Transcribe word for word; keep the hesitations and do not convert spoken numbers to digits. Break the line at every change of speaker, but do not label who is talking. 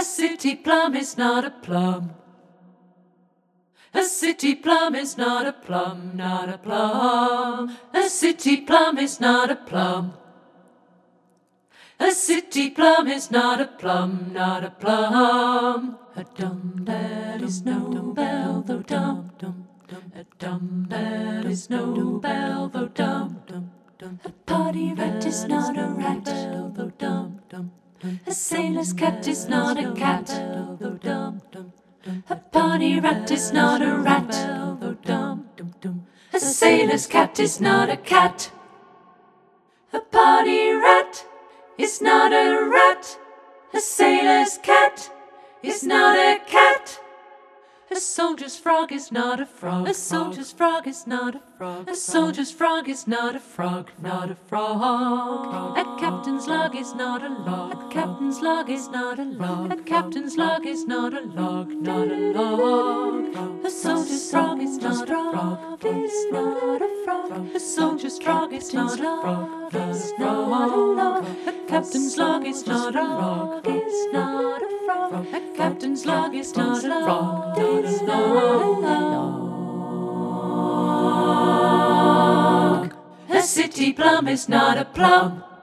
city plum is not a plum. A city plum is not a plum, not a plum. A city plum is not a plum. A city plum is not a plum, not a plum. A dum that is no bell, though dum dum dum. A dum that is no bell, though dum dum dum. A party rat is not a rat, though dum dum dum. A sailor's cat is not a cat, though dum dum dum. A party rat is not a rat, though dum dum dum. A sailor's cat is not a cat. A party rat is not a rat. A sailor's cat is not a cat. A soldier's frog is not a frog. A soldier's frog is not a frog. A soldier's frog is not a frog, not a frog. A captain's log is not a log. A captain's log is not a log. A captain's log is not a log, not a log. A soldier's frog is not a frog. Is not a frog. A soldier's frog is not a frog. Is not a log. A captain's log is not a log. Is not a frog. A captain's log is not a frog. Is not a log. A city plum is not a plum.